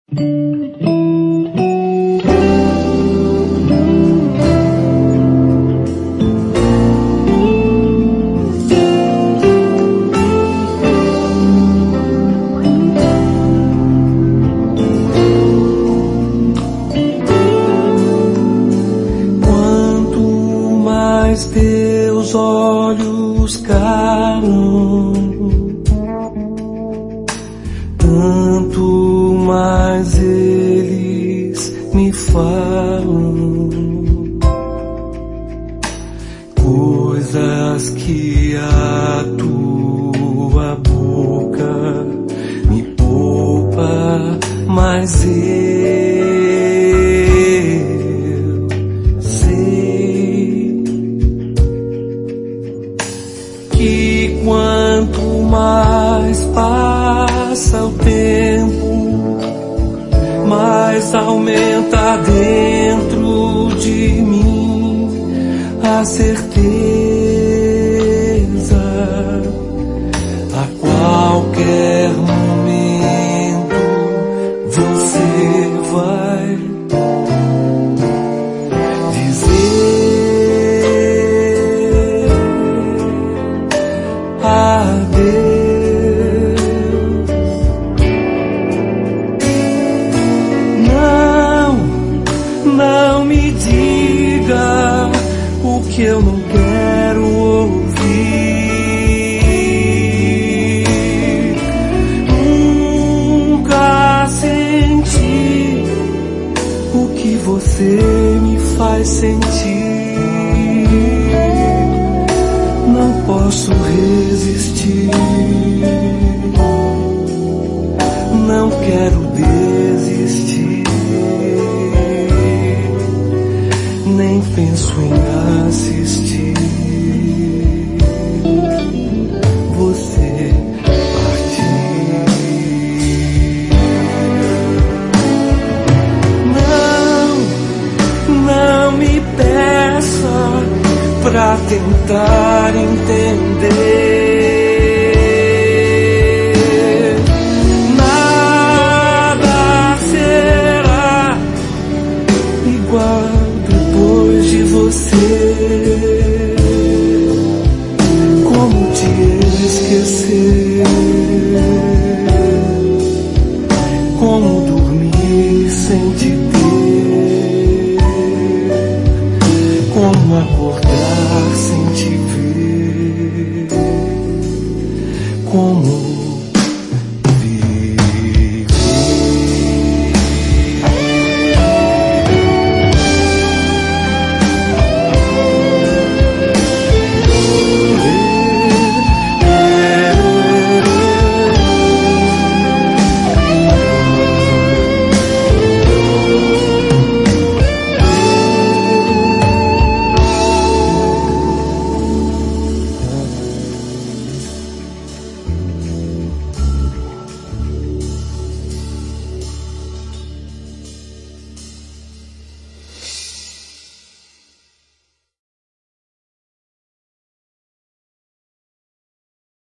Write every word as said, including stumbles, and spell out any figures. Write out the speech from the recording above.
Teus olhos calam, tanto mais eles me falam coisas que a tua boca me poupa, mas eu quanto mais passa o tempo, mais aumenta dentro de mim a certeza. A qualquer momento você vai dizer adeus. Não, não me diga o que eu não quero ouvir. Nunca senti o que você me faz sentir. Não posso resistir, não quero desistir, nem penso em assistir você partir. Não, não me peça pra tentar entender